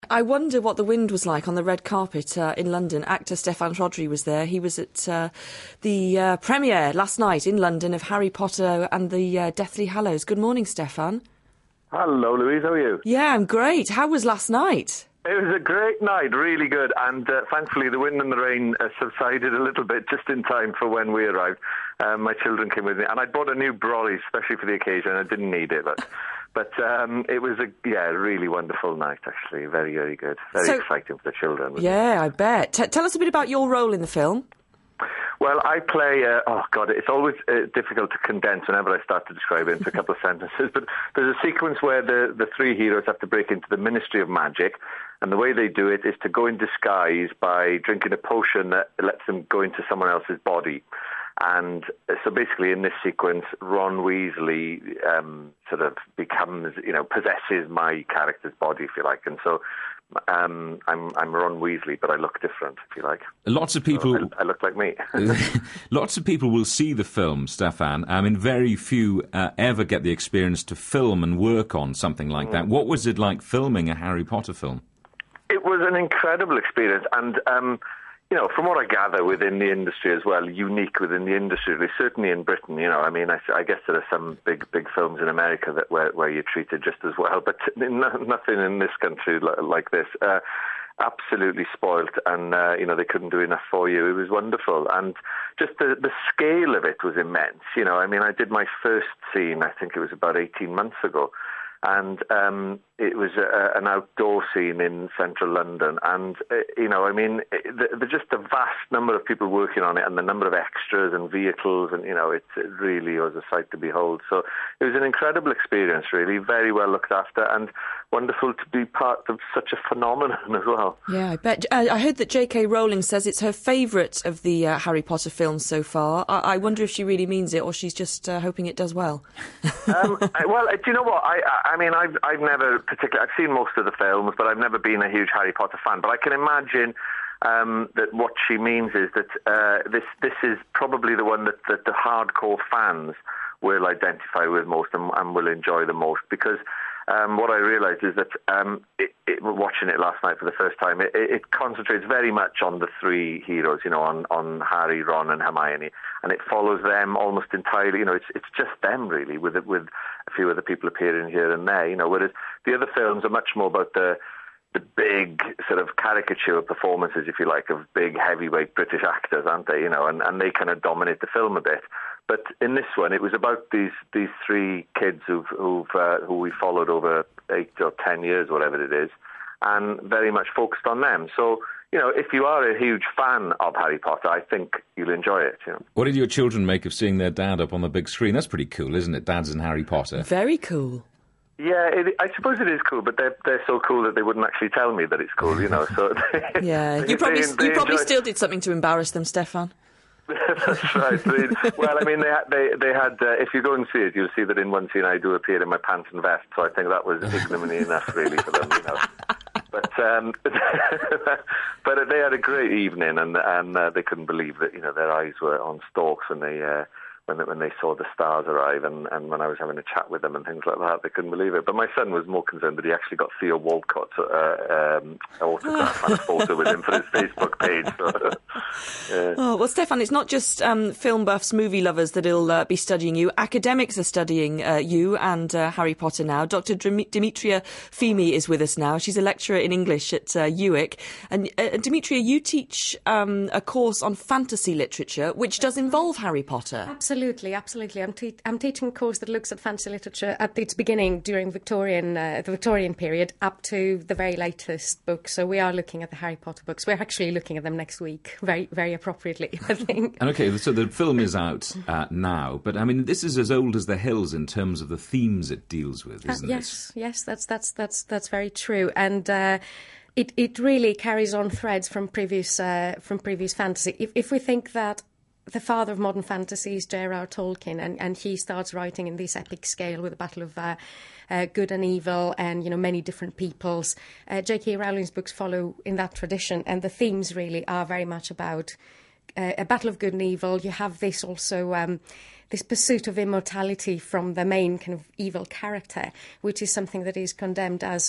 I wonder what the wind was like on the red carpet in London. Actor Stefan Rodri was there. He was at the premiere last night in London of Harry Potter and the Deathly Hallows. Good morning, Stefan. Hello, Louise. How are you? Yeah, I'm great. How was last night? It was a great night, really good, and thankfully the wind and the rain subsided a little bit just in time for when we arrived. My children came with me, and I bought a new brolly especially for the occasion. I didn't need it, but it was a really wonderful night, actually. Very, very good. Very exciting for the children. Yeah, I bet. Tell us a bit about your role in the film. Well, I play, it's always difficult to condense whenever I start to describe it into a couple of sentences, but there's a sequence where the three heroes have to break into the Ministry of Magic, and the way they do it is to go in disguise by drinking a potion that lets them go into someone else's body. And so basically in this sequence, Ron Weasley sort of becomes, possesses my character's body, if you like, and so I'm Ron Weasley, but I look different, if you like. Lots of people... So I look like me. Lots of people will see the film, Stefan. I mean, very few ever get the experience to film and work on something like that. What was it like filming a Harry Potter film? It was an incredible experience, and... from what I gather within the industry as well, unique within the industry, certainly in Britain, I guess there are some big films in America where you're treated just as well, but nothing in this country like this. Absolutely spoilt, and, they couldn't do enough for you. It was wonderful, and just the scale of it was immense. I did my first scene, I think it was about 18 months ago, and it was an outdoor scene in central London, and just the vast number of people working on it, and the number of extras and vehicles, and it really was a sight to behold. So it was an incredible experience, really, very well looked after, and wonderful to be part of such a phenomenon as well. Yeah, I bet. I heard that J.K. Rowling says it's her favourite of the Harry Potter films so far. I wonder if she really means it, or she's just hoping it does well. Well, do you know what? I've never particularly... I've seen most of the films, but I've never been a huge Harry Potter fan. But I can imagine that what she means is that this is probably the one that the hardcore fans will identify with most and will enjoy the most, because what I realised is that watching it last night for the first time, it concentrates very much on the three heroes, on Harry, Ron and Hermione, and it follows them almost entirely. It's just them, really, with a few other people appearing here and there, whereas the other films are much more about the big sort of caricature performances, if you like, of big heavyweight British actors, aren't they? And they kind of dominate the film a bit. But in this one, it was about these three kids who we followed over 8 or 10 years, whatever it is, and very much focused on them. So, if you are a huge fan of Harry Potter, I think you'll enjoy it. What did your children make of seeing their dad up on the big screen? That's pretty cool, isn't it? Dad's in Harry Potter. Very cool. Yeah, I suppose it is cool, but they're so cool that they wouldn't actually tell me that it's cool, So yeah, you probably still did something to embarrass them, Stefan. That's right. Well, they had. If you go and see it, you'll see that in one scene I do appear in my pants and vest. So I think that was ignominy enough, really, for them. But but they had a great evening, and they couldn't believe that their eyes were on stalks when they saw the stars arrive, and when I was having a chat with them and things like that, they couldn't believe it. But my son was more concerned that he actually got Theo Walcott's autograph and a photo with him for his Facebook page. So, yeah. Oh, well, Stefan, it's not just film buffs, movie lovers that'll be studying you. Academics are studying you and Harry Potter now. Dr. Demetria Fimi is with us now. She's a lecturer in English at UWIC. And Demetria, you teach a course on fantasy literature, which does involve Harry Potter. Absolutely. I'm teaching a course that looks at fantasy literature at its beginning during the Victorian period up to the very latest books. So we are looking at the Harry Potter books. We're actually looking at them next week, very, very appropriately, I think. And okay, so the film is out now, but this is as old as the hills in terms of the themes it deals with, isn't it? Yes, that's very true, and. It really carries on threads from previous fantasy. If we think that the father of modern fantasy is J.R.R. Tolkien, and he starts writing in this epic scale with the battle of good and evil, and many different peoples. J.K. Rowling's books follow in that tradition, and the themes really are very much about a battle of good and evil. You have this also. This pursuit of immortality from the main kind of evil character, which is something that is condemned as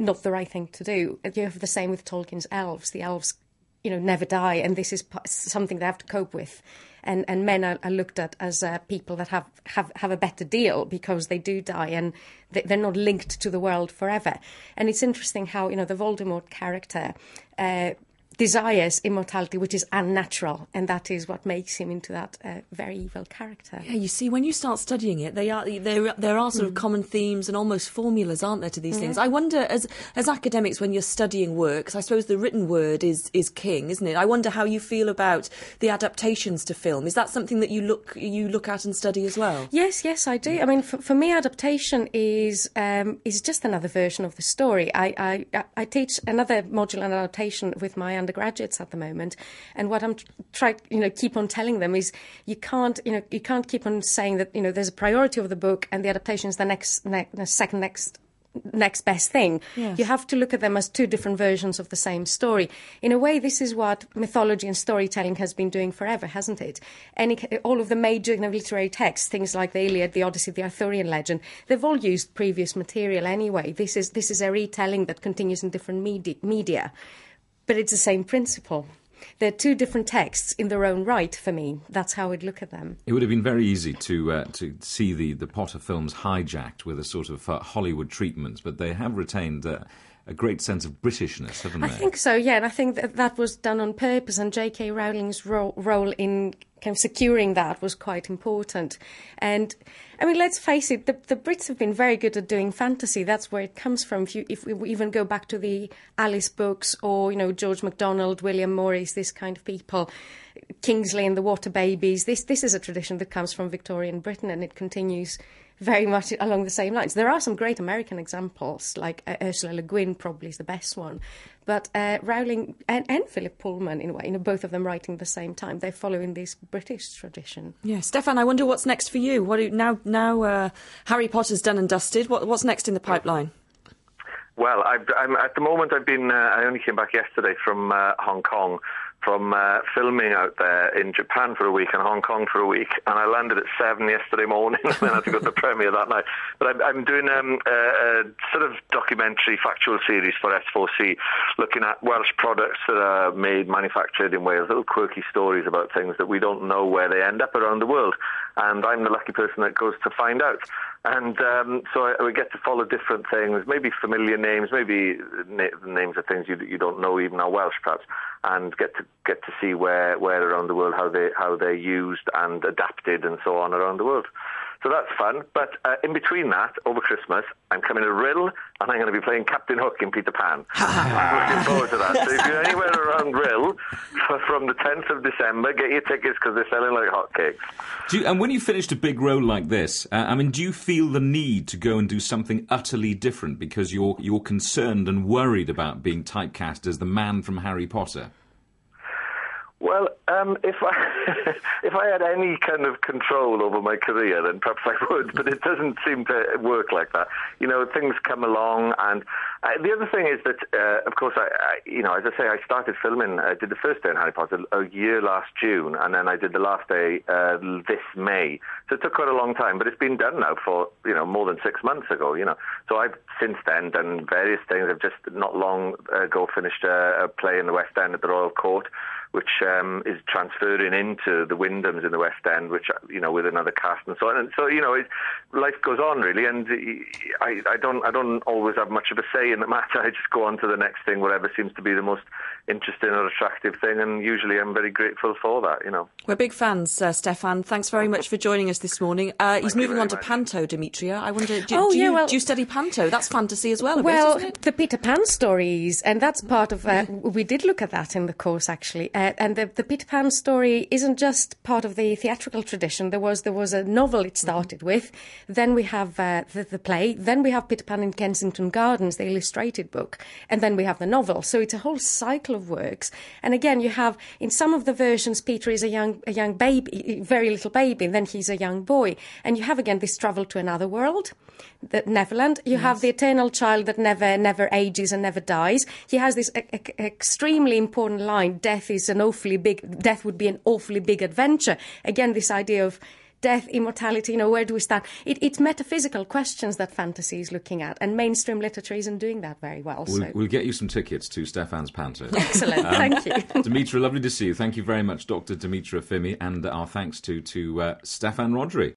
not the right thing to do. You have the same with Tolkien's elves. The elves, never die, and this is something they have to cope with. And men are looked at as people that have a better deal because they do die, and they're not linked to the world forever. And it's interesting how, the Voldemort character desires immortality, which is unnatural, and that is what makes him into that very evil character. Yeah, you see, when you start studying it, there are sort of common themes and almost formulas, aren't there, to these things? I wonder, as academics, when you're studying works, I suppose the written word is king, isn't it? I wonder how you feel about the adaptations to film. Is that something that you look at and study as well? Yes, I do. I mean, for me, adaptation is just another version of the story. I teach another module on adaptation with my undergraduates at the moment, and what I'm trying keep on telling them is you can't keep on saying that there's a priority of the book and the adaptation is the next best thing. Yes. You have to look at them as two different versions of the same story. In a way, this is what mythology and storytelling has been doing forever, hasn't it? All of the major literary texts, things like the Iliad, the Odyssey, the Arthurian legend, they've all used previous material anyway. This is a retelling that continues in different media. But it's the same principle. They're two different texts in their own right for me. That's how I'd look at them. It would have been very easy to see the Potter films hijacked with a sort of Hollywood treatment, but they have retained a great sense of Britishness, haven't they? I think so, yeah, and I think that was done on purpose, and J.K. Rowling's role in kind of securing that was quite important. And, I mean, let's face it, the Brits have been very good at doing fantasy. That's where it comes from. If we even go back to the Alice books or, George MacDonald, William Morris, this kind of people, Kingsley and the Water Babies, this is a tradition that comes from Victorian Britain, and it continues very much along the same lines. There are some great American examples, like Ursula Le Guin probably is the best one. But Rowling and Philip Pullman, in a way, both of them writing at the same time, they're following this British tradition. Yeah, Stefan, I wonder what's next for you. Now Harry Potter's done and dusted. What's next in the pipeline? Well, I'm at the moment. I only came back yesterday from Hong Kong, from filming out there in Japan for a week and Hong Kong for a week, and I landed at 7 yesterday morning and then I had to go to the premiere that night. But I'm doing a sort of documentary factual series for S4C, looking at Welsh products that are manufactured in Wales, little quirky stories about things that we don't know where they end up around the world, and I'm the lucky person that goes to find out. And so we get to follow different things, maybe familiar names, maybe names of things you don't know even are Welsh perhaps, and get to see where around the world how they're used and adapted and so on around the world. So that's fun. But in between that, over Christmas, I'm coming to Rhyl, and I'm going to be playing Captain Hook in Peter Pan. I'm looking forward to that. So if you're anywhere around Rhyl, from the 10th of December, get your tickets because they're selling like hotcakes. And when you finished a big role like this, do you feel the need to go and do something utterly different because you're concerned and worried about being typecast as the man from Harry Potter? Well, if I had any kind of control over my career, then perhaps I would, but it doesn't seem to work like that. Things come along, and the other thing is that, of course, as I say, I started filming, I did the first day in Harry Potter a year last June, and then I did the last day this May. So it took quite a long time, but it's been done now for, more than 6 months ago, So I've since then done various things. I've just not long ago finished a play in the West End at the Royal Court, which is transferring into the Wyndhams in the West End, which, with another cast and so on. And so, life goes on, really, and I don't always have much of a say in the matter. I just go on to the next thing, whatever seems to be the most interesting or attractive thing, and usually I'm very grateful for that, We're big fans, Stefan. Thanks very much for joining us this morning. He's moving on to Panto, Demetria. I wonder, do you study Panto? That's fantasy as well, a bit, isn't it? The Peter Pan stories, and that's part of... we did look at that in the course, actually. And the Peter Pan story isn't just part of the theatrical tradition. There was a novel it started with. Then we have the play. Then we have Peter Pan in Kensington Gardens, the illustrated book. And then we have the novel. So it's a whole cycle of works. And again, you have, in some of the versions, Peter is a young baby, very little baby, and then he's a young boy. And you have, again, this travel to another world, the Neverland. You have the eternal child that never ages and never dies. He has this extremely important line, death would be an awfully big adventure. Again, this idea of death, immortality, where do we stand? It's metaphysical questions that fantasy is looking at, and mainstream literature isn't doing that very well. We'll get you some tickets to Stefan's Panto. Excellent, thank you. Dimitra, lovely to see you. Thank you very much, Dr. Dimitra Fimi, and our thanks to Stefan Rodri.